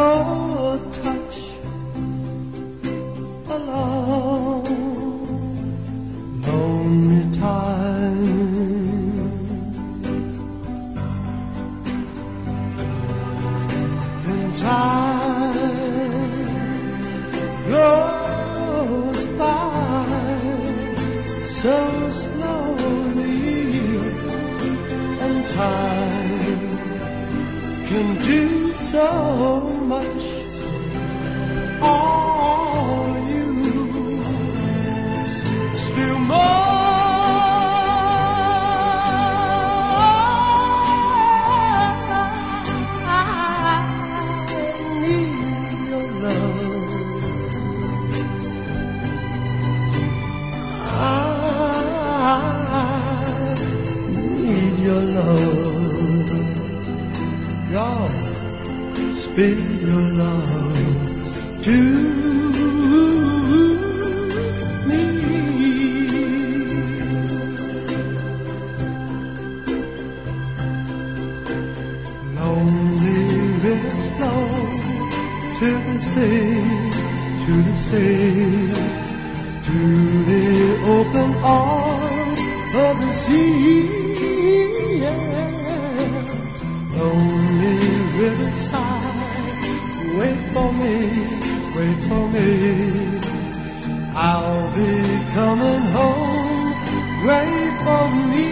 your touch alone. Lonely time, and time goes by so slowly, and time can do so much. All you still more. I need your love. I need your love. God, speak your love to me. Lonely rivers flow to the sea, to the sea, to the open arms of the sea. Yeah. Lonely riverside, wait for me, wait for me. I'll be coming home, wait for me.